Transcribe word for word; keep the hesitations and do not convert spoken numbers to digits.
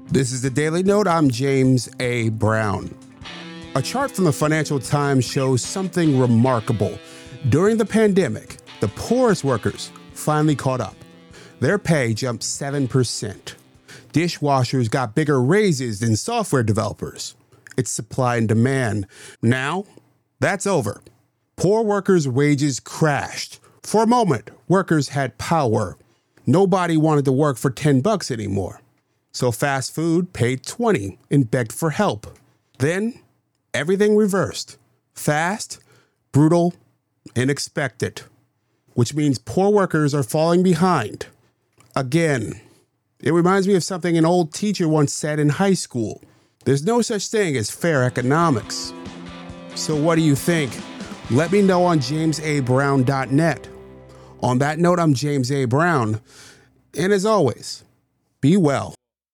This is the Daily Note. I'm James A. Brown. A chart from the Financial Times shows something remarkable. During the pandemic, the poorest workers finally caught up. Their pay jumped seven percent. Dishwashers got bigger raises than software developers. It's supply and demand. Now, that's over. Poor workers' wages crashed. For a moment, workers had power. Nobody wanted to work for ten bucks anymore. So fast food paid twenty and begged for help. Then, everything reversed. Fast, brutal, unexpected. Which means poor workers are falling behind. Again. It reminds me of something an old teacher once said in high school. There's no such thing as fair economics. So what do you think? Let me know on james a brown dot net. On that note, I'm James A. Brown. And as always, be well.